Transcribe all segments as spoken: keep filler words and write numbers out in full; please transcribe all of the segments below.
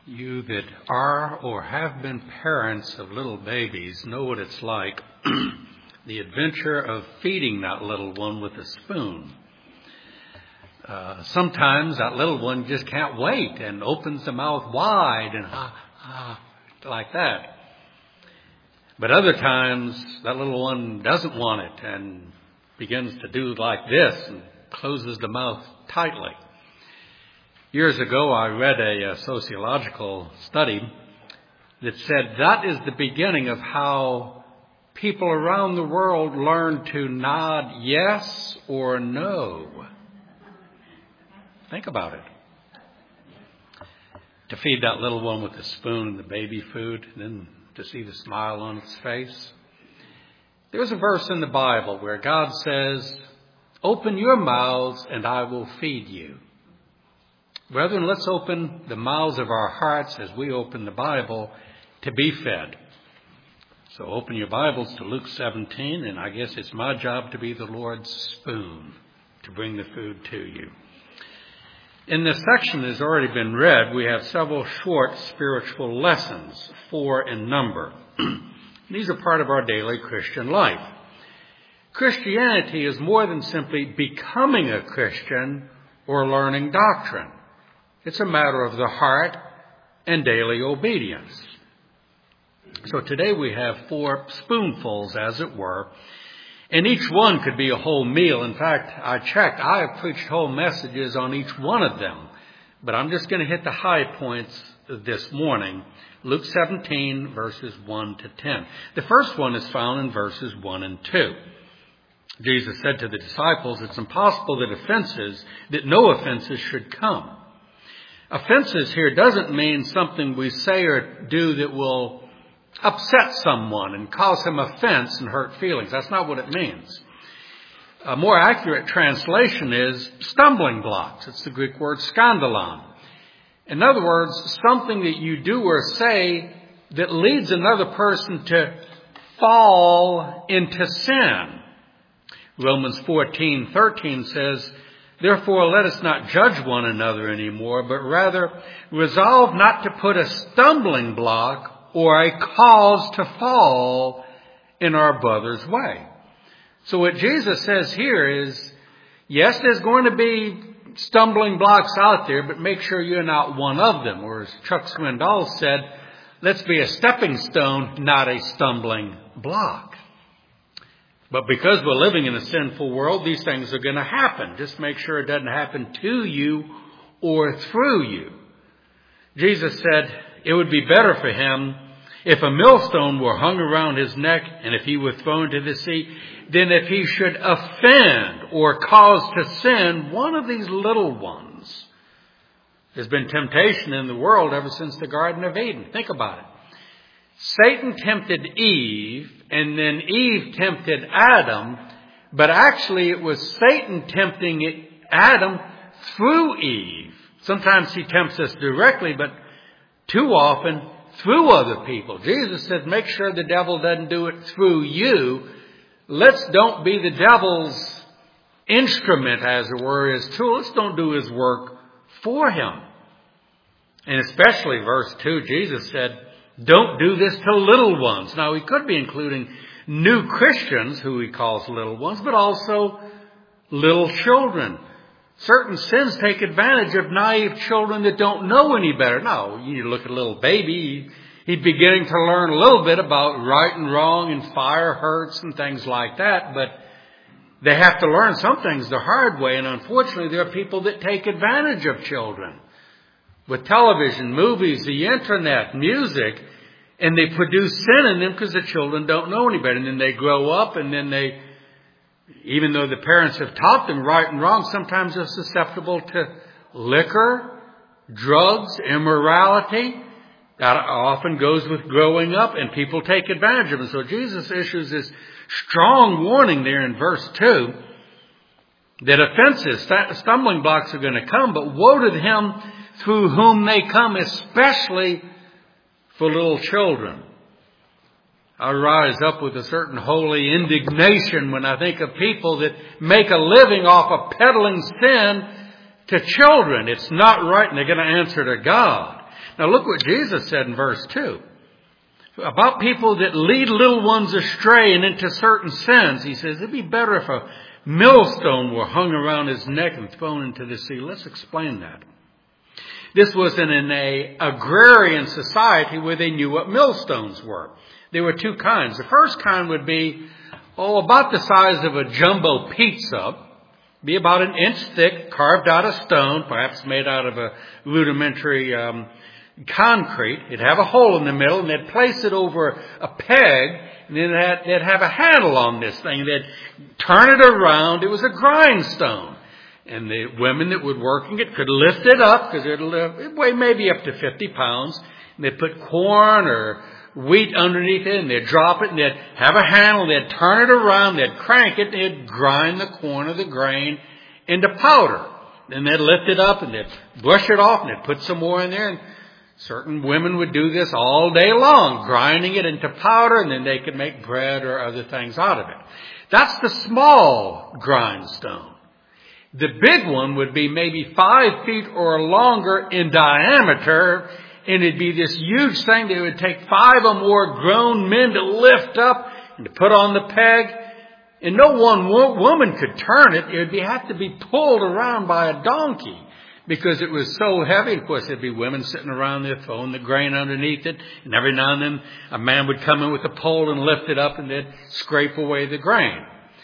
You that are or have been parents of little babies know what it's like, the adventure of feeding that little one with a spoon. Uh, sometimes that little one just can't wait and opens the mouth wide and ah, ah, like that. But other times that little one doesn't want it and begins to do like this and closes the mouth tightly. Years ago, I read a, a sociological study that said that is the beginning of how people around the world learn to nod yes or no. Think about it. To feed that little one with a spoon and the baby food, and then to see the smile on its face. There's a verse in the Bible where God says, "Open your mouths and I will feed you." Brethren, let's open the mouths of our hearts as we open the Bible to be fed. So open your Bibles to Luke seventeen, and I guess it's my job to be the Lord's spoon to bring the food to you. In this section that has already been read, we have several short spiritual lessons, four in number. These are part of our daily Christian life. Christianity is more than simply becoming a Christian or learning doctrine. It's a matter of the heart and daily obedience. So today we have four spoonfuls, as it were, and each one could be a whole meal. In fact, I checked. I have preached whole messages on each one of them, but I'm just going to hit the high points this morning. Luke seventeen, verses one to ten. The first one is found in verses one and two. Jesus said to the disciples, it's impossible that offenses, that no offenses should come. Offenses here doesn't mean something we say or do that will upset someone and cause him offense and hurt feelings. That's not what it means. A more accurate translation is stumbling blocks. It's the Greek word skandalon. In other words, something that you do or say that leads another person to fall into sin. Romans fourteen thirteen says, "Therefore let us not judge one another anymore, but rather resolve not to put a stumbling block or a cause to fall in our brother's way." So what Jesus says here is, yes, there's going to be stumbling blocks out there, but make sure you're not one of them. Or as Chuck Swindoll said, let's be a stepping stone, not a stumbling block. But because we're living in a sinful world, these things are going to happen. Just make sure it doesn't happen to you or through you. Jesus said it would be better for him if a millstone were hung around his neck and if he were thrown to the sea, than if he should offend or cause to sin one of these little ones. There's been temptation in the world ever since the Garden of Eden. Think about it. Satan tempted Eve, and then Eve tempted Adam, but actually it was Satan tempting Adam through Eve. Sometimes he tempts us directly, but too often through other people. Jesus said, make sure the devil doesn't do it through you. Let's don't be the devil's instrument, as it were, his tool. Let's don't do his work for him. And especially verse two, Jesus said, don't do this to little ones. Now, he could be including new Christians, who he calls little ones, but also little children. Certain sins take advantage of naive children that don't know any better. Now, you look at a little baby, he's beginning to learn a little bit about right and wrong and fire hurts and things like that, but they have to learn some things the hard way, and unfortunately there are people that take advantage of children with television, movies, the internet, music, and they produce sin in them because the children don't know any better. And then they grow up, and then they, even though the parents have taught them right and wrong, sometimes they're susceptible to liquor, drugs, immorality. That often goes with growing up, and people take advantage of it. So Jesus issues this strong warning there in verse two that offenses, stumbling blocks are going to come, but woe to him through whom they come, especially for little children. I rise up with a certain holy indignation when I think of people that make a living off of peddling sin to children. It's not right, and they're going to answer to God. Now look what Jesus said in verse two. About people that lead little ones astray and into certain sins. He says it'd be better if a millstone were hung around his neck and thrown into the sea. Let's explain that. This was in an a agrarian society where they knew what millstones were. There were two kinds. The first kind would be, oh, about the size of a jumbo pizza, be about an inch thick, carved out of stone, perhaps made out of a rudimentary um, concrete. It'd have a hole in the middle, and they'd place it over a peg, and then they'd, they'd have a handle on this thing. They'd turn it around. It was a grindstone. And the women that were working it could lift it up, because it'd weigh maybe up to fifty pounds. And they'd put corn or wheat underneath it, and they'd drop it, and they'd have a handle, and they'd turn it around, they'd crank it, and they'd grind the corn or the grain into powder. Then they'd lift it up, and they'd brush it off, and they'd put some more in there. And certain women would do this all day long, grinding it into powder, and then they could make bread or other things out of it. That's the small grindstone. The big one would be maybe five feet or longer in diameter, and it'd be this huge thing that would take five or more grown men to lift up and to put on the peg. And no one wo- woman could turn it. It would be, have to be pulled around by a donkey because it was so heavy. Of course, there'd be women sitting around there throwing the grain underneath it. And every now and then a man would come in with a pole and lift it up, and they'd scrape away the grain.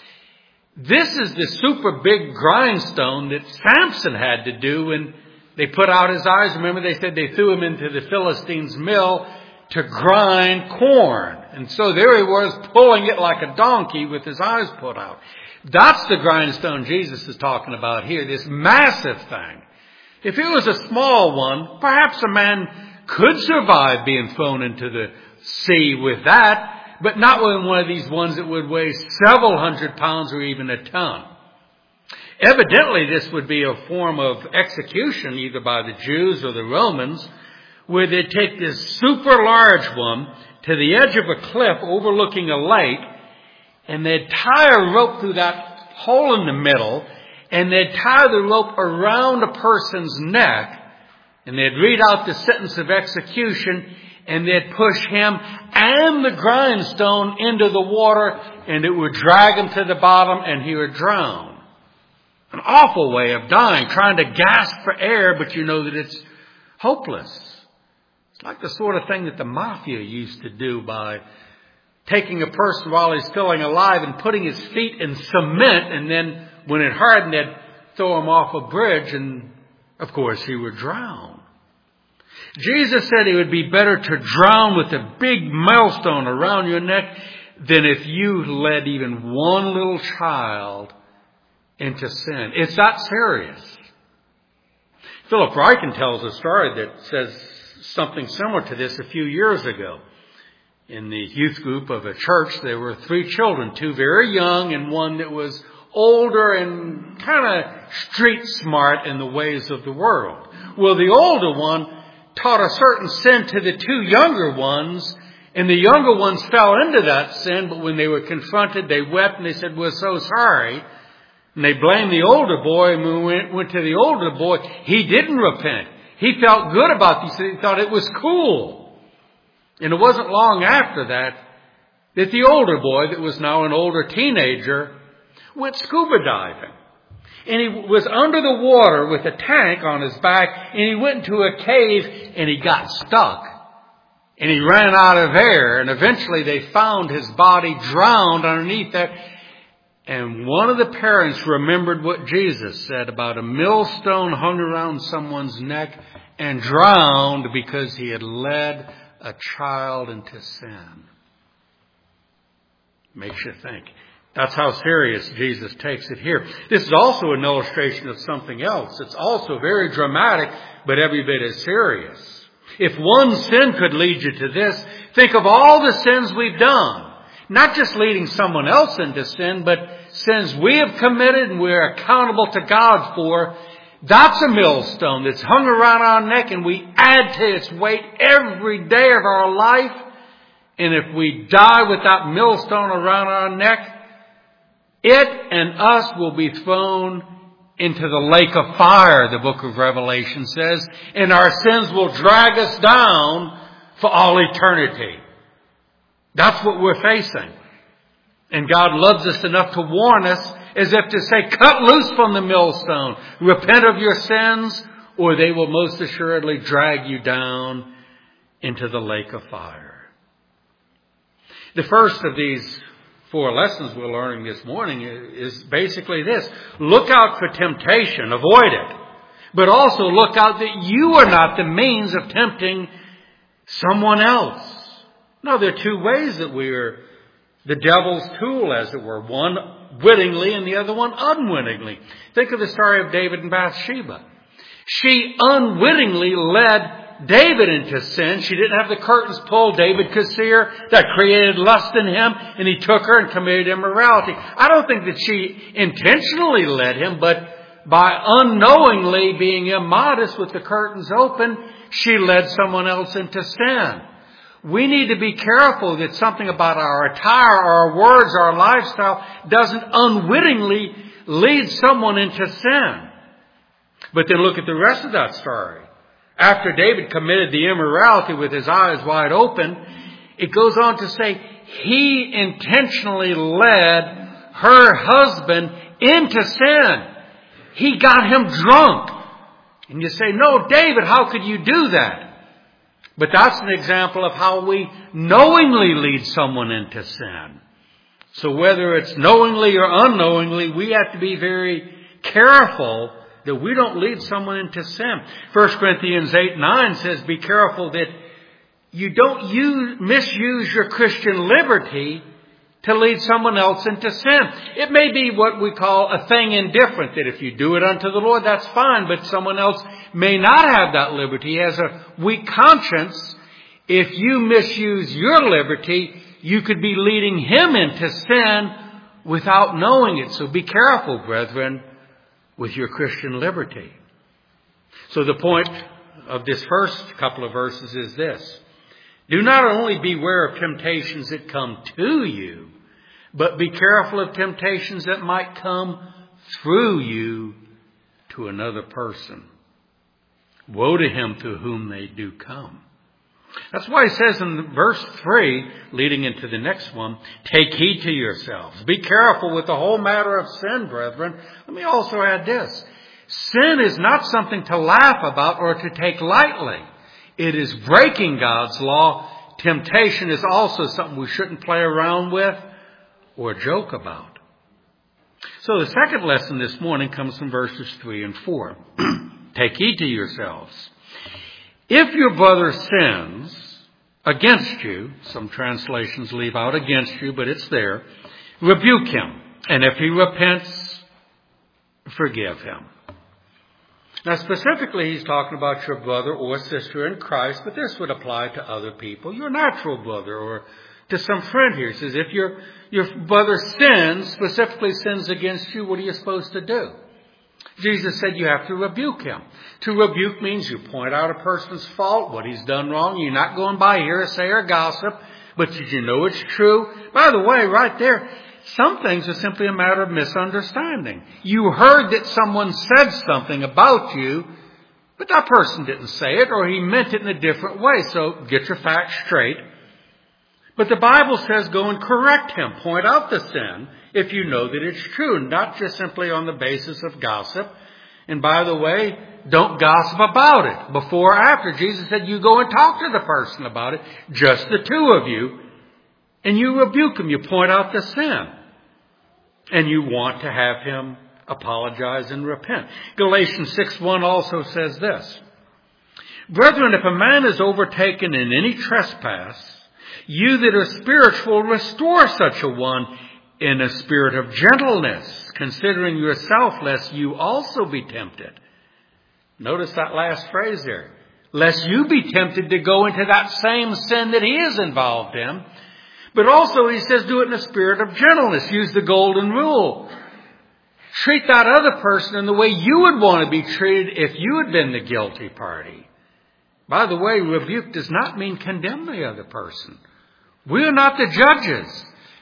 This is the super big grindstone that Samson had to do when they put out his eyes. Remember, they said they threw him into the Philistines' mill to grind corn. And so there he was pulling it like a donkey with his eyes put out. That's the grindstone Jesus is talking about here, this massive thing. If it was a small one, perhaps a man could survive being thrown into the sea with that, but not with one of these ones that would weigh several hundred pounds or even a ton. Evidently, this would be a form of execution, either by the Jews or the Romans, where they'd take this super large one to the edge of a cliff overlooking a lake, and they'd tie a rope through that hole in the middle, and they'd tie the rope around a person's neck, and they'd read out the sentence of execution, and they'd push him and the grindstone into the water, and it would drag him to the bottom, and he would drown. An awful way of dying, trying to gasp for air, but you know that it's hopeless. It's like the sort of thing that the mafia used to do by taking a person while he's still alive and putting his feet in cement, and then when it hardened, they'd throw him off a bridge, and of course he would drown. Jesus said it would be better to drown with a big millstone around your neck than if you led even one little child into sin. It's that serious. Philip Ryken tells a story that says something similar to this a few years ago. In the youth group of a church, there were three children, two very young and one that was older and kind of street smart in the ways of the world. Well, the older one taught a certain sin to the two younger ones, and the younger ones fell into that sin, but when they were confronted, they wept and they said, "We're so sorry." And they blamed the older boy, and when we went, went to the older boy, he didn't repent. He felt good about this. He thought it was cool. And it wasn't long after that that the older boy, that was now an older teenager, went scuba diving. And he was under the water with a tank on his back, and he went into a cave, and he got stuck. And he ran out of air, and eventually they found his body drowned underneath there. And one of the parents remembered what Jesus said about a millstone hung around someone's neck and drowned because he had led a child into sin. Makes you think. That's how serious Jesus takes it here. This is also an illustration of something else. It's also very dramatic, but every bit as serious. If one sin could lead you to this, think of all the sins we've done. Not just leading someone else into sin, but sins we have committed and we're accountable to God for. That's a millstone that's hung around our neck, and we add to its weight every day of our life. And if we die with that millstone around our neck, it and us will be thrown into the lake of fire, the book of Revelation says, and our sins will drag us down for all eternity. That's what we're facing. And God loves us enough to warn us, as if to say, cut loose from the millstone. Repent of your sins, or they will most assuredly drag you down into the lake of fire. The first of these four lessons we're learning this morning is basically this. Look out for temptation. Avoid it. But also look out that you are not the means of tempting someone else. Now, there are two ways that we are the devil's tool, as it were. One wittingly and the other one unwittingly. Think of the story of David and Bathsheba. She unwittingly led David into sin. She didn't have the curtains pulled. David could see her. That created lust in him, and he took her and committed immorality. I don't think that she intentionally led him, but by unknowingly being immodest with the curtains open, she led someone else into sin. We need to be careful that something about our attire, our words, our lifestyle doesn't unwittingly lead someone into sin. But then look at the rest of that story. After David committed the immorality with his eyes wide open, it goes on to say he intentionally led her husband into sin. He got him drunk. And you say, no, David, how could you do that? But that's an example of how we knowingly lead someone into sin. So whether it's knowingly or unknowingly, we have to be very careful that we don't lead someone into sin. First Corinthians eight nine says, be careful that you don't use, misuse your Christian liberty to lead someone else into sin. It may be what we call a thing indifferent, that if you do it unto the Lord, that's fine, but someone else may not have that liberty. He has a weak conscience. If you misuse your liberty, you could be leading him into sin without knowing it. So be careful, brethren, with your Christian liberty. So the point of this first couple of verses is this. Do not only beware of temptations that come to you, but be careful of temptations that might come through you to another person. Woe to him to whom they do come. That's why he says in verse three, leading into the next one, take heed to yourselves. Be careful with the whole matter of sin, brethren. Let me also add this. Sin is not something to laugh about or to take lightly. It is breaking God's law. Temptation is also something we shouldn't play around with or joke about. So the second lesson this morning comes from verses three and four. Take heed to yourselves. If your brother sins against you, some translations leave out against you, but it's there, rebuke him. And if he repents, forgive him. Now specifically he's talking about your brother or sister in Christ, but this would apply to other people, your natural brother or to some friend here. He says if your, your brother sins, specifically sins against you, what are you supposed to do? Jesus said you have to rebuke him. To rebuke means you point out a person's fault, what he's done wrong. You're not going by hearsay or gossip, but you know it's true. By the way, right there, some things are simply a matter of misunderstanding. You heard that someone said something about you, but that person didn't say it, or he meant it in a different way. So get your facts straight. But the Bible says go and correct him. Point out the sin if you know that it's true, not just simply on the basis of gossip. And by the way, don't gossip about it before or after. Jesus said you go and talk to the person about it, just the two of you, and you rebuke him. You point out the sin. And you want to have him apologize and repent. Galatians six one also says this. Brethren, if a man is overtaken in any trespass, you that are spiritual, restore such a one in a spirit of gentleness, considering yourself, lest you also be tempted. Notice that last phrase there. Lest you be tempted to go into that same sin that he is involved in. But also he says do it in a spirit of gentleness. Use the golden rule. Treat that other person in the way you would want to be treated if you had been the guilty party. By the way, rebuke does not mean condemn the other person. We are not the judges.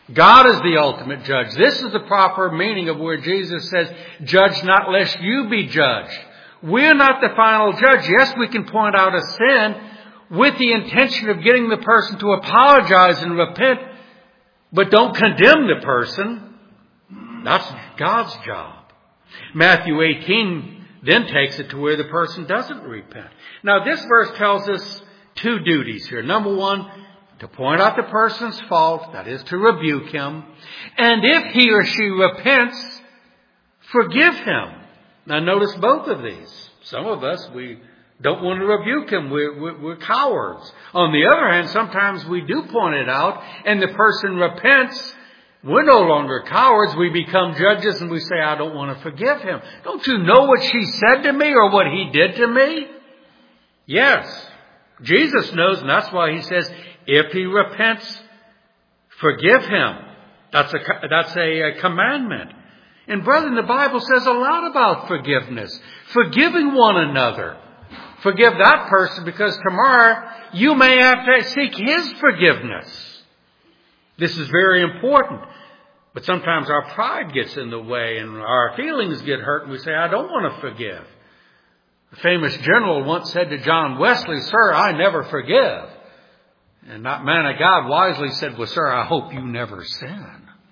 God is the ultimate judge. This is the proper meaning of where Jesus says, judge not lest you be judged. We're not the final judge. Yes, we can point out a sin with the intention of getting the person to apologize and repent, but don't condemn the person. That's God's job. Matthew eighteen then takes it to where the person doesn't repent. Now, this verse tells us two duties here. Number one, to point out the person's fault, that is to rebuke him. And if he or she repents, forgive him. Now notice both of these. Some of us, we don't want to rebuke him. We're, we're, we're cowards. On the other hand, sometimes we do point it out and the person repents. We're no longer cowards. We become judges and we say, I don't want to forgive him. Don't you know what she said to me or what he did to me? Yes. Jesus knows, and that's why he says, if he repents, forgive him. That's a, that's a, a commandment. And brethren, the Bible says a lot about forgiveness. Forgiving one another. Forgive that person because tomorrow you may have to seek his forgiveness. This is very important. But sometimes our pride gets in the way and our feelings get hurt and we say, I don't want to forgive. The famous general once said to John Wesley, Sir, I never forgive. And that man of God wisely said, well, sir, I hope you never sin.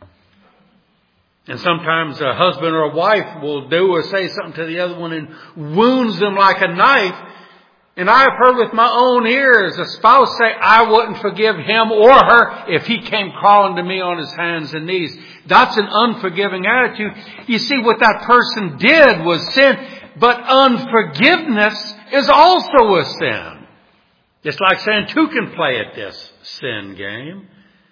And sometimes a husband or a wife will do or say something to the other one and wounds them like a knife. And I've heard with my own ears a spouse say, I wouldn't forgive him or her if he came crawling to me on his hands and knees. That's an unforgiving attitude. You see, what that person did was sin, but unforgiveness is also a sin. It's like saying two can play at this sin game.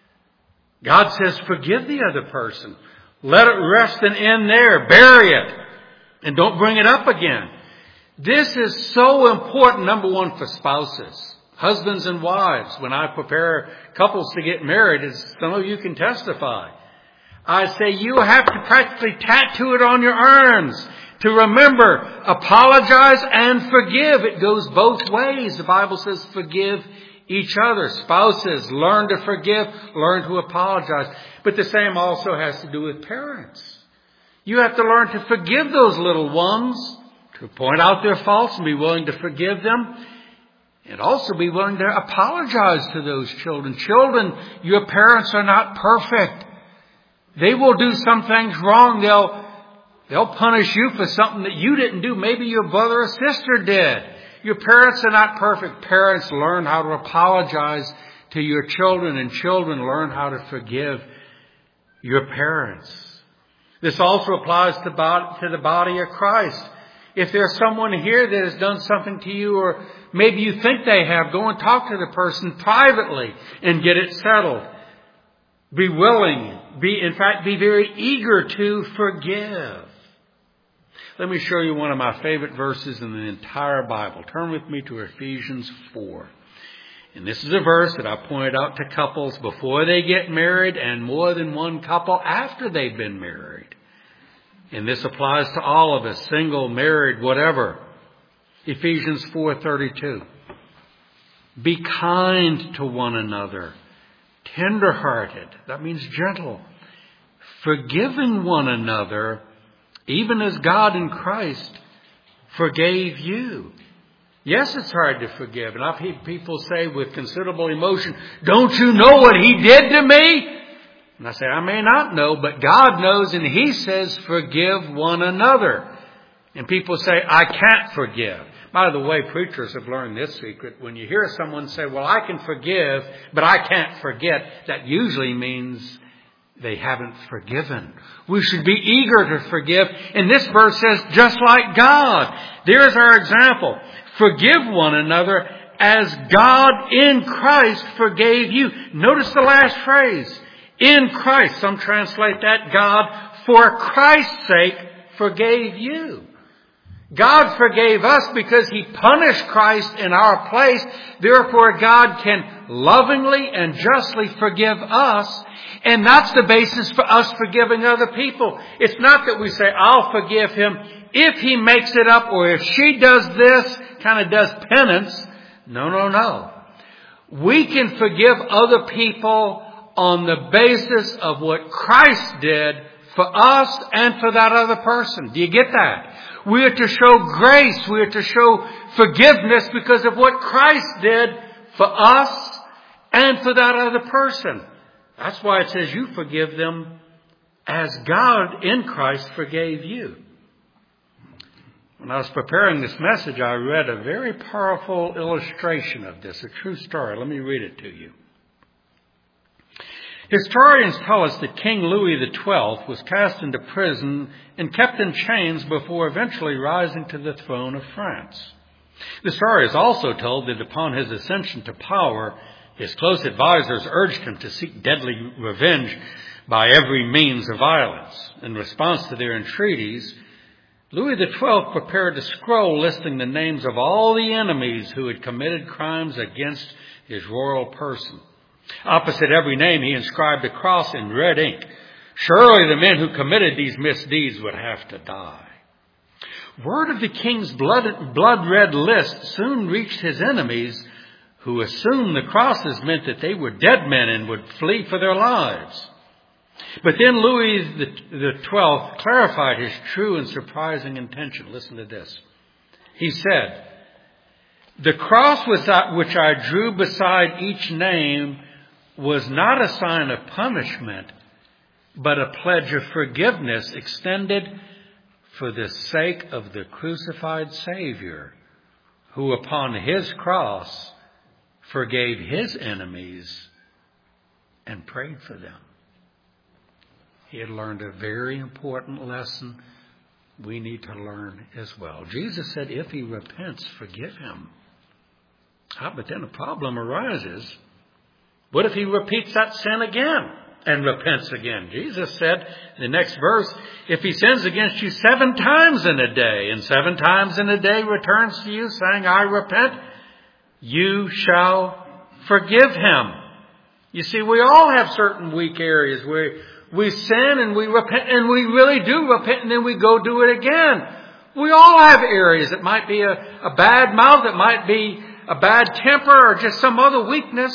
God says, forgive the other person. Let it rest and end there. Bury it. And don't bring it up again. This is so important, number one, for spouses. Husbands and wives. When I prepare couples to get married, as some of you can testify, I say you have to practically tattoo it on your arms. To remember, apologize and forgive. It goes both ways. The Bible says forgive each other. Spouses, learn to forgive, learn to apologize. But the same also has to do with parents. You have to learn to forgive those little ones, to point out their faults and be willing to forgive them, and also be willing to apologize to those children. Children, your parents are not perfect. They will do some things wrong. They'll They'll punish you for something that you didn't do. Maybe your brother or sister did. Your parents are not perfect. Parents, learn how to apologize to your children, and children, learn how to forgive your parents. This also applies to, to the body of Christ. If there's someone here that has done something to you, or maybe you think they have, go and talk to the person privately and get it settled. Be willing, be, in fact, be very eager to forgive. Let me show you one of my favorite verses in the entire Bible. Turn with me to Ephesians four. And this is a verse that I pointed out to couples before they get married and more than one couple after they've been married. And this applies to all of us, single, married, whatever. Ephesians four thirty-two. Be kind to one another, tender-hearted. That means gentle. Forgiving one another, even as God in Christ forgave you. Yes, it's hard to forgive. And I've heard people say with considerable emotion, don't you know what he did to me? And I say, I may not know, but God knows, and he says, forgive one another. And people say, I can't forgive. By the way, preachers have learned this secret. When you hear someone say, well, I can forgive, but I can't forget, that usually means they haven't forgiven. We should be eager to forgive. And this verse says, just like God. There's our example. Forgive one another as God in Christ forgave you. Notice the last phrase. In Christ. Some translate that, God, for Christ's sake, forgave you. God forgave us because he punished Christ in our place. Therefore, God can lovingly and justly forgive us. And that's the basis for us forgiving other people. It's not that we say, I'll forgive him if he makes it up, or if she does this, kind of does penance. No, no, no. We can forgive other people on the basis of what Christ did for us and for that other person. Do you get that? We are to show grace. We are to show forgiveness because of what Christ did for us and for that other person. That's why it says you forgive them as God in Christ forgave you. When I was preparing this message, I read a very powerful illustration of this, a true story. Let me read it to you. Historians tell us that King Louis the twelfth was cast into prison and kept in chains before eventually rising to the throne of France. The story is also told that upon his ascension to power, his close advisors urged him to seek deadly revenge by every means of violence. In response to their entreaties, Louis the twelfth prepared a scroll listing the names of all the enemies who had committed crimes against his royal person. Opposite every name, he inscribed a cross in red ink. Surely the men who committed these misdeeds would have to die. Word of the king's blood, blood-red list soon reached his enemies, who assumed the crosses meant that they were dead men and would flee for their lives. But then Louis the twelfth clarified his true and surprising intention. Listen to this. He said, "The cross which I drew beside each name was not a sign of punishment, but a pledge of forgiveness extended for the sake of the crucified Savior, who upon his cross forgave his enemies and prayed for them." He had learned a very important lesson we need to learn as well. Jesus said, if he repents, forgive him. Ah, but then a problem arises. What if he repeats that sin again and repents again? Jesus said in the next verse, if he sins against you seven times in a day and seven times in a day returns to you saying, I repent, you shall forgive him. You see, we all have certain weak areas where we sin and we repent and we really do repent and then we go do it again. We all have areas. It might be a, a bad mouth. It might be a bad temper or just some other weakness.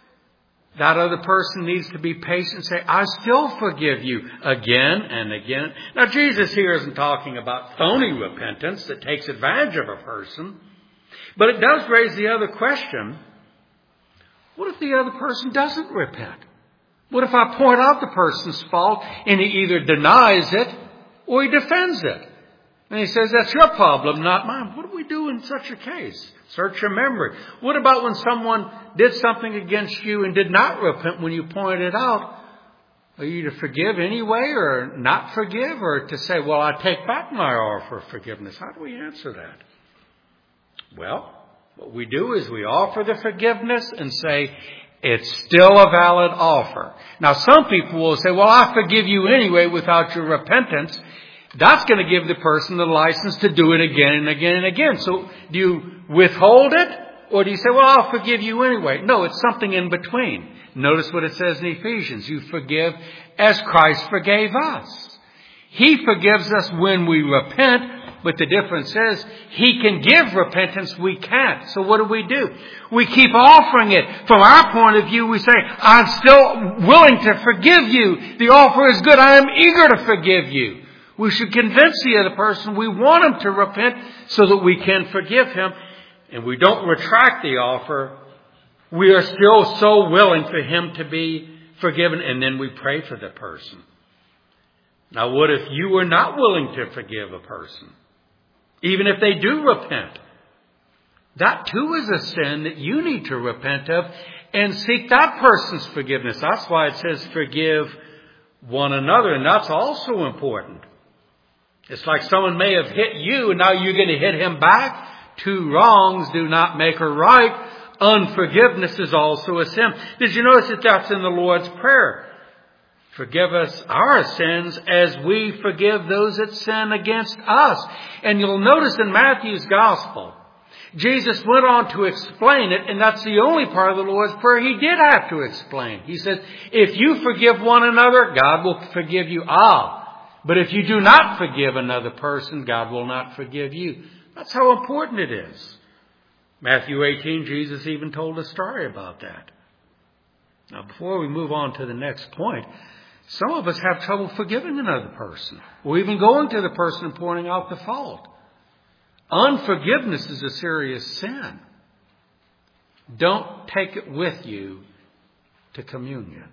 That other person needs to be patient and say, I still forgive you again and again. Now, Jesus here isn't talking about phony repentance that takes advantage of a person. But it does raise the other question. What if the other person doesn't repent? What if I point out the person's fault and he either denies it or he defends it? And he says, that's your problem, not mine. What do we do in such a case? Search your memory. What about when someone did something against you and did not repent when you pointed out? Are you to forgive anyway or not forgive, or to say, well, I take back my offer of forgiveness? How do we answer that? Well, what we do is we offer the forgiveness and say, it's still a valid offer. Now, some people will say, well, I forgive you anyway without your repentance. That's going to give the person the license to do it again and again and again. So do you withhold it, or do you say, well, I'll forgive you anyway? No, it's something in between. Notice what it says in Ephesians. You forgive as Christ forgave us. He forgives us when we repent, but the difference is he can give repentance, we can't. So what do we do? We keep offering it. From our point of view, we say, I'm still willing to forgive you. The offer is good. I am eager to forgive you. We should convince the other person we want him to repent so that we can forgive him. And we don't retract the offer. We are still so willing for him to be forgiven. And then we pray for the person. Now, what if you are not willing to forgive a person? Even if they do repent. That too is a sin that you need to repent of and seek that person's forgiveness. That's why it says forgive one another. And that's also important. It's like someone may have hit you and now you're going to hit him back. Two wrongs do not make a right. Unforgiveness is also a sin. Did you notice that that's in the Lord's Prayer? Forgive us our sins as we forgive those that sin against us. And you'll notice in Matthew's Gospel, Jesus went on to explain it, and that's the only part of the Lord's Prayer he did have to explain. He said, if you forgive one another, God will forgive you. Ah, but if you do not forgive another person, God will not forgive you. That's how important it is. Matthew eighteen, Jesus even told a story about that. Now, before we move on to the next point, some of us have trouble forgiving another person, or even going to the person and pointing out the fault. Unforgiveness is a serious sin. Don't take it with you to communion.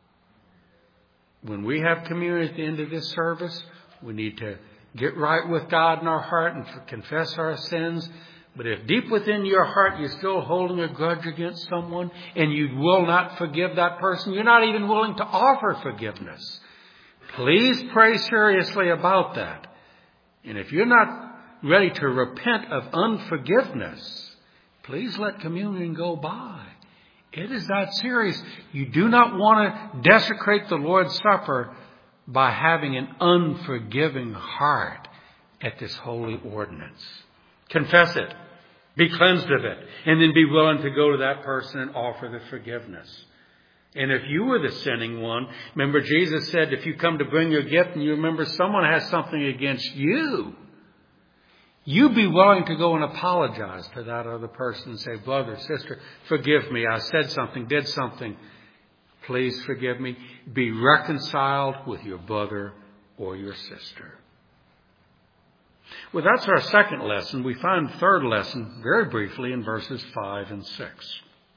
When we have communion at the end of this service, we need to get right with God in our heart and confess our sins. But if deep within your heart you're still holding a grudge against someone and you will not forgive that person, you're not even willing to offer forgiveness, please pray seriously about that. And if you're not ready to repent of unforgiveness, please let communion go by. It is that serious. You do not want to desecrate the Lord's Supper by having an unforgiving heart at this holy ordinance. Confess it. Be cleansed of it. And then be willing to go to that person and offer the forgiveness. And if you were the sinning one, remember Jesus said if you come to bring your gift and you remember someone has something against you, you be willing to go and apologize to that other person and say, brother, sister, forgive me. I said something, did something. Please forgive me. Be reconciled with your brother or your sister. Well, that's our second lesson. We find the third lesson very briefly in verses five and six.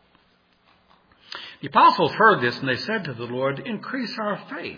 The apostles heard this and they said to the Lord, increase our faith.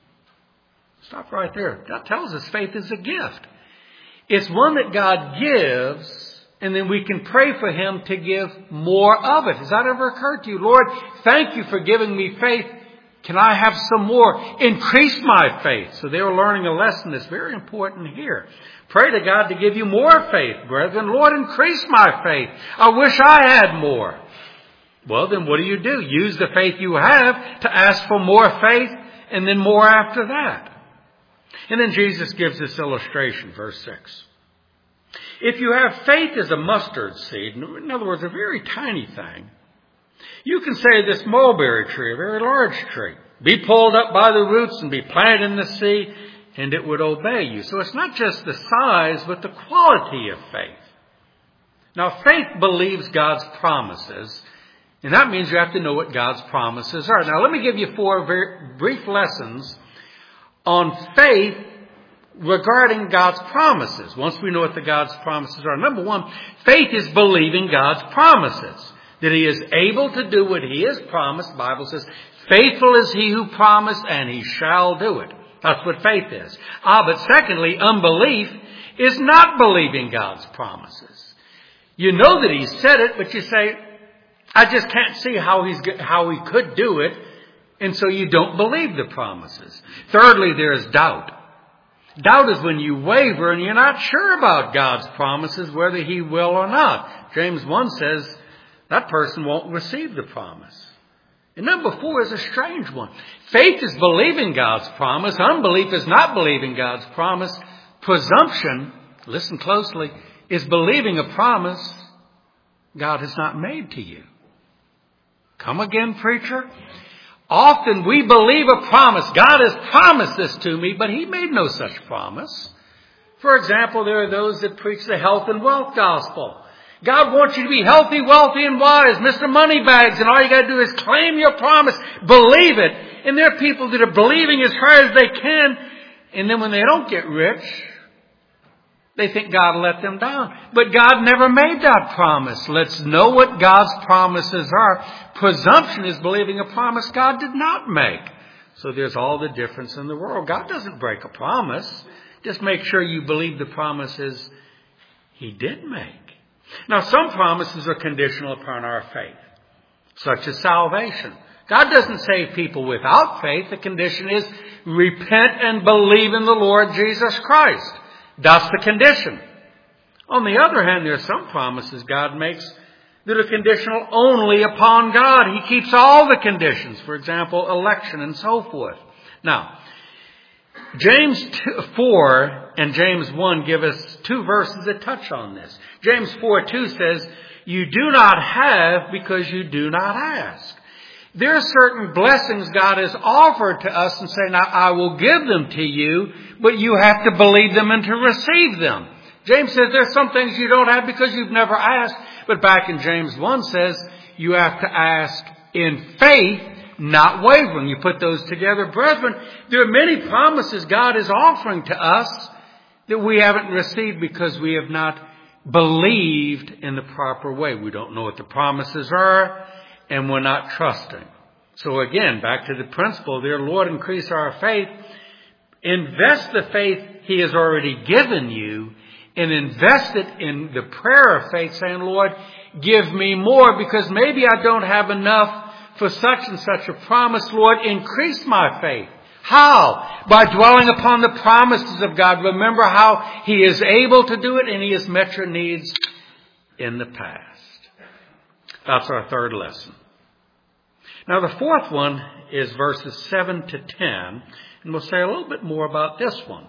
Stop right there. That tells us faith is a gift. It's one that God gives, and then we can pray for Him to give more of it. Has that ever occurred to you? Lord, thank you for giving me faith. Can I have some more? Increase my faith. So they were learning a lesson that's very important here. Pray to God to give you more faith, brethren. Lord, increase my faith. I wish I had more. Well, then what do you do? Use the faith you have to ask for more faith, and then more after that. And then Jesus gives this illustration, verse six. If you have faith as a mustard seed, in other words, a very tiny thing, you can say to this mulberry tree, a very large tree, be pulled up by the roots and be planted in the sea, and it would obey you. So it's not just the size, but the quality of faith. Now, faith believes God's promises, and that means you have to know what God's promises are. Now, let me give you four very brief lessons on faith regarding God's promises. Once we know what the God's promises are. Number one, faith is believing God's promises. That He is able to do what He has promised. The Bible says, faithful is He who promised, and He shall do it. That's what faith is. Ah, but secondly, unbelief is not believing God's promises. You know that He said it, but you say, I just can't see how He's how He could do it. And so you don't believe the promises. Thirdly, there is doubt. Doubt is when you waver and you're not sure about God's promises, whether He will or not. James one says that person won't receive the promise. And number four is a strange one. Faith is believing God's promise. Unbelief is not believing God's promise. Presumption, listen closely, is believing a promise God has not made to you. Come again, preacher? Often we believe a promise. God has promised this to me, but He made no such promise. For example, there are those that preach the health and wealth gospel. God wants you to be healthy, wealthy, and wise, Mister Moneybags, and all you got to do is claim your promise, believe it. And there are people that are believing as hard as they can, and then when they don't get rich, they think God let them down. But God never made that promise. Let's know what God's promises are. Presumption is believing a promise God did not make. So there's all the difference in the world. God doesn't break a promise. Just make sure you believe the promises He did make. Now, some promises are conditional upon our faith, such as salvation. God doesn't save people without faith. The condition is repent and believe in the Lord Jesus Christ. That's the condition. On the other hand, there are some promises God makes that are conditional only upon God. He keeps all the conditions. For example, election and so forth. Now, James four and James one give us two verses that touch on this. James four two says, you do not have because you do not ask. There are certain blessings God has offered to us and say, now I will give them to you, but you have to believe them and to receive them. James says there's some things you don't have because you've never asked. But back in James one says you have to ask in faith not wavering. You put those together. Brethren, there are many promises God is offering to us that we haven't received because we have not believed in the proper way. We don't know what the promises are, and we're not trusting. So again, back to the principle there, Lord, increase our faith. Invest the faith He has already given you, and invest it in the prayer of faith, saying, Lord, give me more, because maybe I don't have enough for such and such a promise. Lord, increase my faith. How? By dwelling upon the promises of God. Remember how He is able to do it, and He has met your needs in the past. That's our third lesson. Now the fourth one is verses seven to ten, and we'll say a little bit more about this one.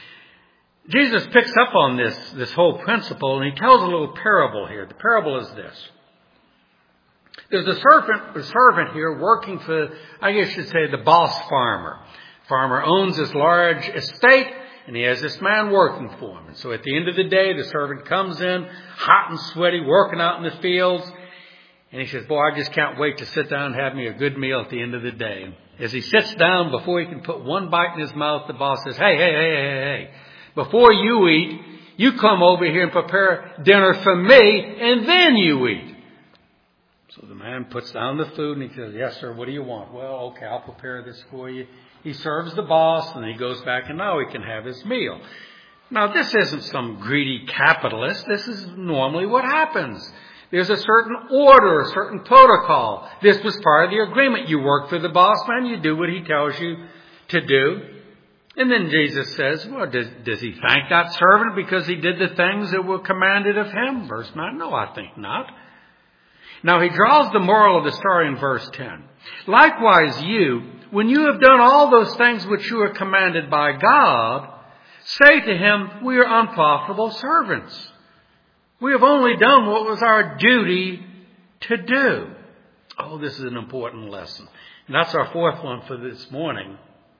Jesus picks up on this, this whole principle, and He tells a little parable here. The parable is this. There's a servant, a servant here working for, I guess you should say, the boss farmer. Farmer owns this large estate, and he has this man working for him. And so at the end of the day, the servant comes in, hot and sweaty, working out in the fields. And he says, boy, I just can't wait to sit down and have me a good meal at the end of the day. And as he sits down, before he can put one bite in his mouth, the boss says, hey, hey, hey, hey, hey. Before you eat, you come over here and prepare dinner for me, and then you eat. So the man puts down the food and he says, yes, sir, what do you want? Well, okay, I'll prepare this for you. He serves the boss, and he goes back, and now he can have his meal. Now, this isn't some greedy capitalist. This is normally what happens. There's a certain order, a certain protocol. This was part of the agreement. You work for the boss man. You do what he tells you to do. And then Jesus says, well, does, does he thank that servant because he did the things that were commanded of him? Verse nine, no, I think not. Now, he draws the moral of the story in verse ten. Likewise, you, when you have done all those things which you are commanded by God, say to him, we are unprofitable servants. We have only done what was our duty to do. Oh, this is an important lesson. And that's our fourth one for this morning.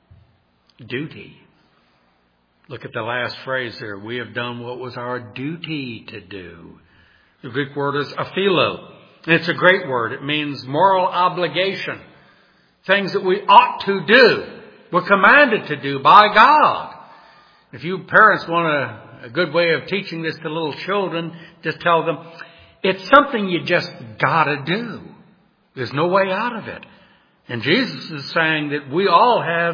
Duty. Look at the last phrase there. We have done what was our duty to do. The Greek word is aphilo. And it's a great word. It means moral obligation. Things that we ought to do. We're commanded to do by God. If you parents want a A good way of teaching this to little children, just tell them, it's something you just gotta do. There's no way out of it. And Jesus is saying that we all have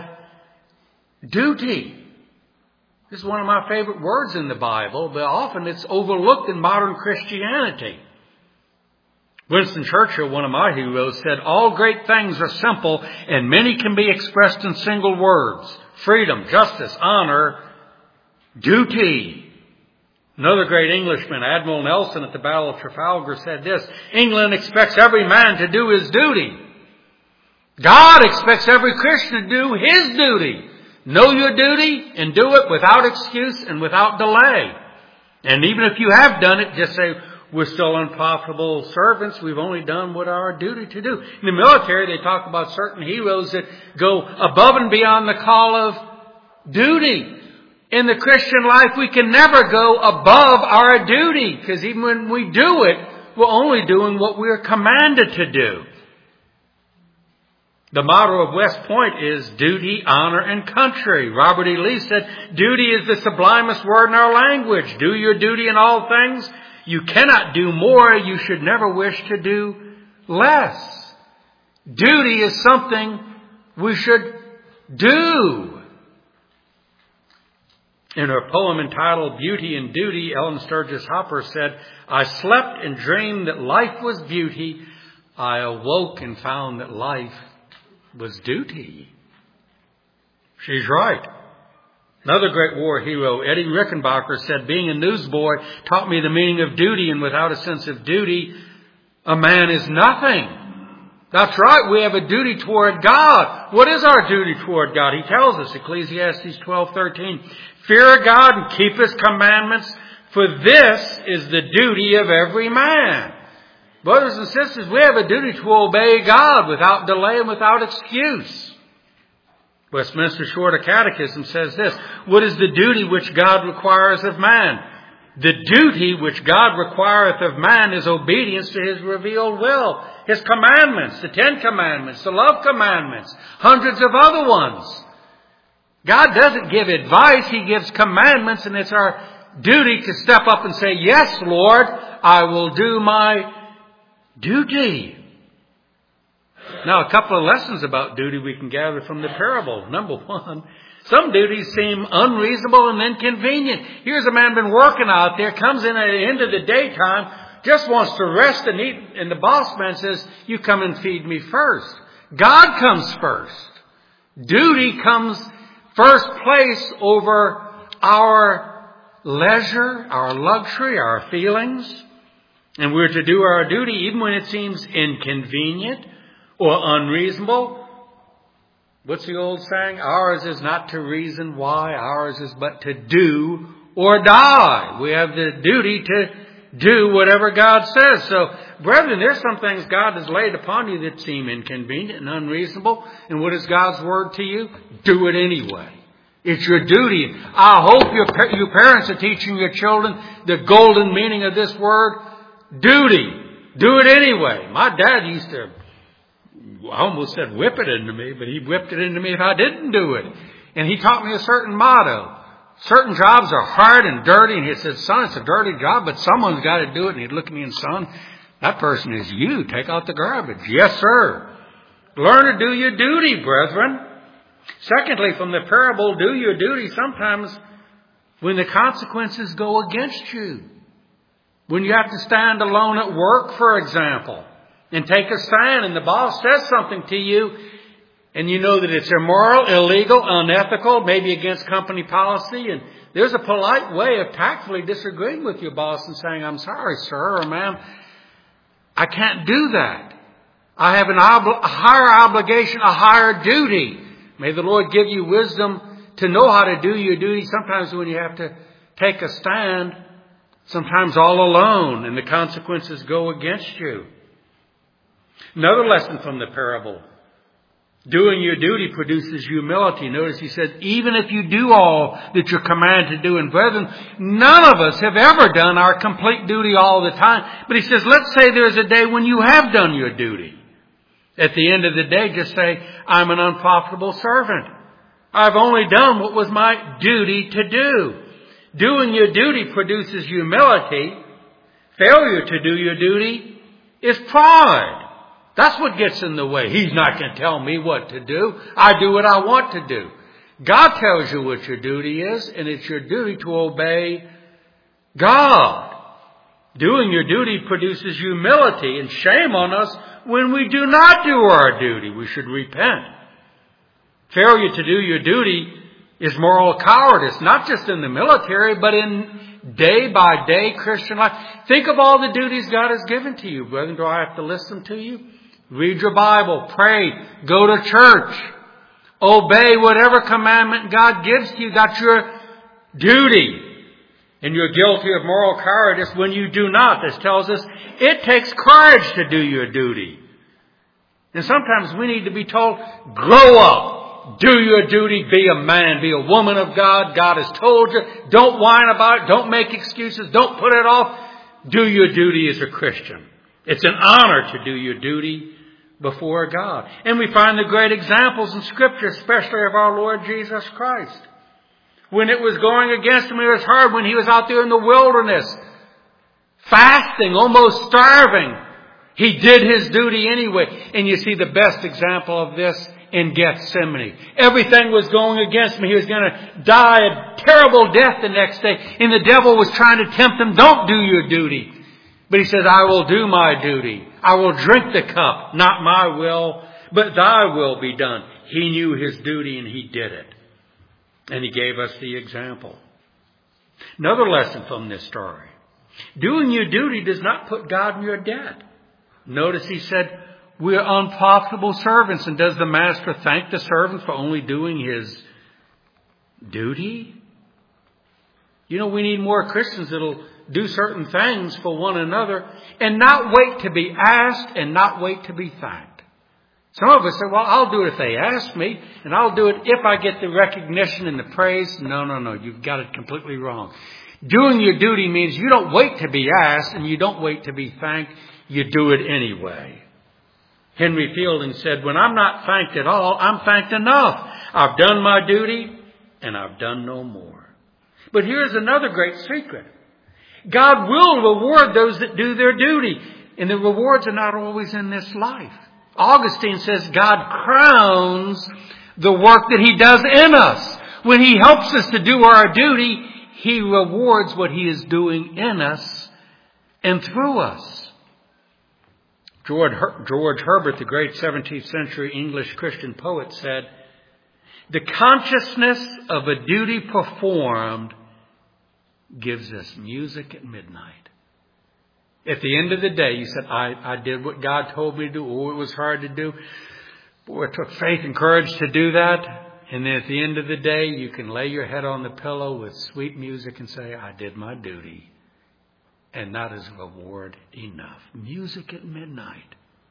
duty. This is one of my favorite words in the Bible, but often it's overlooked in modern Christianity. Winston Churchill, one of my heroes, said, all great things are simple, and many can be expressed in single words. Freedom, justice, honor, duty. Another great Englishman, Admiral Nelson at the Battle of Trafalgar, said this, England expects every man to do his duty. God expects every Christian to do his duty. Know your duty and do it without excuse and without delay. And even if you have done it, just say, we're still unprofitable servants. We've only done what our duty to do. In the military, they talk about certain heroes that go above and beyond the call of duty. In the Christian life, we can never go above our duty, because even when we do it, we're only doing what we're commanded to do. The motto of West Point is duty, honor, and country. Robert E. Lee said, duty is the sublimest word in our language. Do your duty in all things. You cannot do more. You should never wish to do less. Duty is something we should do. In her poem entitled Beauty and Duty, Ellen Sturgis Hopper said, I slept and dreamed that life was beauty. I awoke and found that life was duty. She's right. Another great war hero, Eddie Rickenbacker, said, being a newsboy taught me the meaning of duty, and without a sense of duty, a man is nothing. That's right, we have a duty toward God. What is our duty toward God? He tells us, Ecclesiastes twelve thirteen, fear God and keep His commandments, for this is the duty of every man. Brothers and sisters, we have a duty to obey God without delay and without excuse. Westminster Shorter Catechism says this, what is the duty which God requires of man? The duty which God requireth of man is obedience to His revealed will. His commandments, the Ten Commandments, the love commandments, hundreds of other ones. God doesn't give advice, He gives commandments, and it's our duty to step up and say, yes, Lord, I will do my duty. Now, a couple of lessons about duty we can gather from the parable. Number one, some duties seem unreasonable and inconvenient. Here's a man been working out there, comes in at the end of the daytime, just wants to rest and eat, and the boss man says, you come and feed me first. God comes first. Duty comes first place over our leisure, our luxury, our feelings. And we're to do our duty even when it seems inconvenient or unreasonable. What's the old saying? Ours is not to reason why. Ours is but to do or die. We have the duty to do whatever God says. So, brethren, there's some things God has laid upon you that seem inconvenient and unreasonable. And what is God's word to you? Do it anyway. It's your duty. I hope your, you parents are teaching your children the golden meaning of this word. Duty. Do it anyway. My dad used to, I almost said whip it into me, but he whipped it into me if I didn't do it. And he taught me a certain motto. Certain jobs are hard and dirty. And he said, son, it's a dirty job, but someone's got to do it. And he'd look at me and, son, that person is you. Take out the garbage. Yes, sir. Learn to do your duty, brethren. Secondly, from the parable, do your duty sometimes when the consequences go against you. When you have to stand alone at work, for example, and take a stand, and the boss says something to you, and you know that it's immoral, illegal, unethical, maybe against company policy, and there's a polite way of tactfully disagreeing with your boss and saying, I'm sorry, sir, or ma'am, I can't do that. I have an obli- a higher obligation, a higher duty. May the Lord give you wisdom to know how to do your duty. Sometimes when you have to take a stand, sometimes all alone, and the consequences go against you. Another lesson from the parable. Doing your duty produces humility. Notice he said, even if you do all that you're commanded to do. And brethren, none of us have ever done our complete duty all the time. But he says, let's say there's a day when you have done your duty. At the end of the day, just say, I'm an unprofitable servant. I've only done what was my duty to do. Doing your duty produces humility. Failure to do your duty is pride. That's what gets in the way. He's not going to tell me what to do. I do what I want to do. God tells you what your duty is, and it's your duty to obey God. Doing your duty produces humility, and shame on us when we do not do our duty. We should repent. Failure to do your duty is moral cowardice, not just in the military, but in day by day Christian life. Think of all the duties God has given to you. Brethren, do I have to list them to you? Read your Bible, pray, go to church, obey whatever commandment God gives to you. That's your duty. And you're guilty of moral cowardice when you do not. This tells us it takes courage to do your duty. And sometimes we need to be told, grow up, do your duty, be a man, be a woman of God. God has told you. Don't whine about it. Don't make excuses. Don't put it off. Do your duty as a Christian. It's an honor to do your duty before God. And we find the great examples in Scripture, especially of our Lord Jesus Christ. When it was going against him, it was hard when he was out there in the wilderness, fasting, almost starving. He did his duty anyway. And you see the best example of this in Gethsemane. Everything was going against him. He was going to die a terrible death the next day. And the devil was trying to tempt him, don't do your duty. But he says, I will do my duty. I will drink the cup, not my will, but thy will be done. He knew his duty and he did it. And he gave us the example. Another lesson from this story. Doing your duty does not put God in your debt. Notice he said, we're unprofitable servants. And does the master thank the servant for only doing his duty? You know, we need more Christians that'll do certain things for one another and not wait to be asked and not wait to be thanked. Some of us say, well, I'll do it if they ask me, and I'll do it if I get the recognition and the praise. No, no, no. You've got it completely wrong. Doing your duty means you don't wait to be asked and you don't wait to be thanked. You do it anyway. Henry Fielding said, when I'm not thanked at all, I'm thanked enough. I've done my duty and I've done no more. But here's another great secret. God will reward those that do their duty. And the rewards are not always in this life. Augustine says God crowns the work that He does in us. When He helps us to do our duty, He rewards what He is doing in us and through us. George, Her- George Herbert, the great seventeenth century English Christian poet, said, the consciousness of a duty performed gives us music at midnight. At the end of the day, you said, I, I did what God told me to do. Oh, it was hard to do. Boy, it took faith and courage to do that. And then at the end of the day, you can lay your head on the pillow with sweet music and say, I did my duty. And that is reward enough. Music at midnight.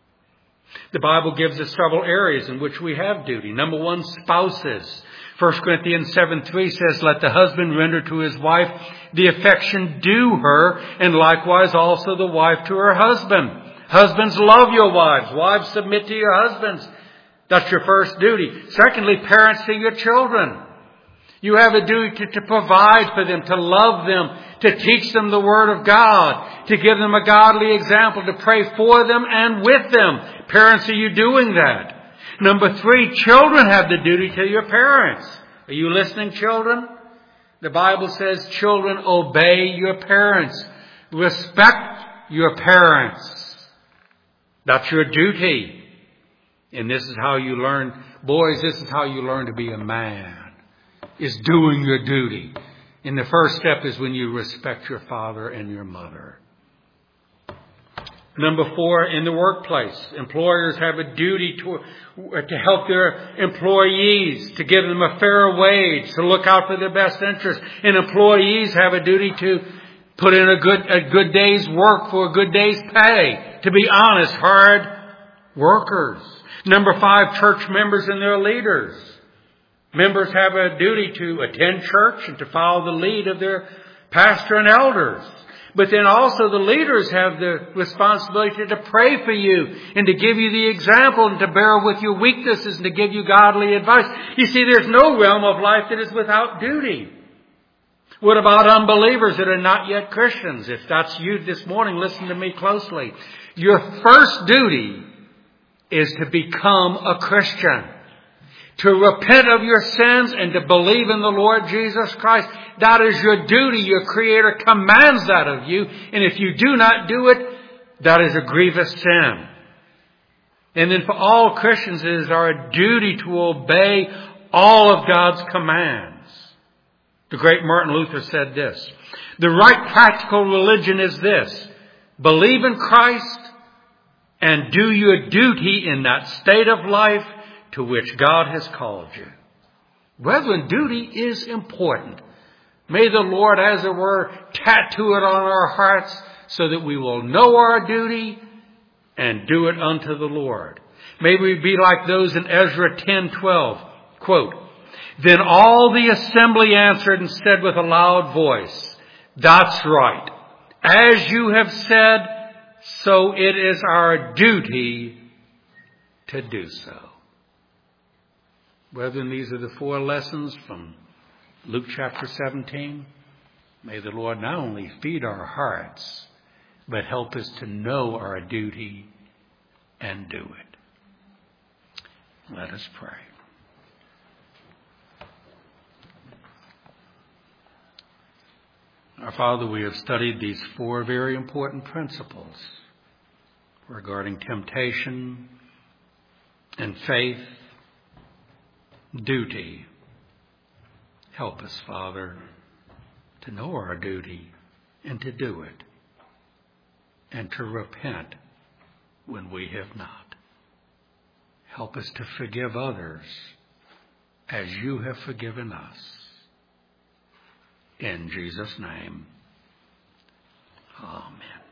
The Bible gives us several areas in which we have duty. Number one, spouses. First Corinthians seven three says, let the husband render to his wife the affection due her, and likewise also the wife to her husband. Husbands, love your wives. Wives, submit to your husbands. That's your first duty. Secondly, parents to your children. You have a duty to, to provide for them, to love them, to teach them the Word of God, to give them a godly example, to pray for them and with them. Parents, are you doing that? Number three, children have the duty to your parents. Are you listening, children? The Bible says, children, obey your parents. Respect your parents. That's your duty. And this is how you learn, boys, this is how you learn to be a man, is doing your duty. And the first step is when you respect your father and your mother. Number four, in the workplace, employers have a duty to, to help their employees, to give them a fair wage, to look out for their best interests. And employees have a duty to put in a good, a good day's work for a good day's pay, to be honest, hard workers. Number five, church members and their leaders. Members have a duty to attend church and to follow the lead of their pastor and elders. But then also the leaders have the responsibility to pray for you and to give you the example and to bear with your weaknesses and to give you godly advice. You see, there's no realm of life that is without duty. What about unbelievers that are not yet Christians? If that's you this morning, listen to me closely. Your first duty is to become a Christian. To repent of your sins and to believe in the Lord Jesus Christ. That is your duty. Your Creator commands that of you. And if you do not do it, that is a grievous sin. And then for all Christians, it is our duty to obey all of God's commands. The great Martin Luther said this: the right practical religion is this: believe in Christ and do your duty in that state of life to which God has called you. Brethren, duty is important. May the Lord, as it were, tattoo it on our hearts so that we will know our duty and do it unto the Lord. May we be like those in Ezra ten twelve. Quote, then all the assembly answered and said with a loud voice, that's right. As you have said, so it is our duty to do so. Brethren, these are the four lessons from Luke chapter seventeen. May the Lord not only feed our hearts, but help us to know our duty and do it. Let us pray. Our Father, we have studied these four very important principles regarding temptation and faith, duty. Help us, Father, to know our duty and to do it, and to repent when we have not. Help us to forgive others as you have forgiven us. In Jesus' name, amen.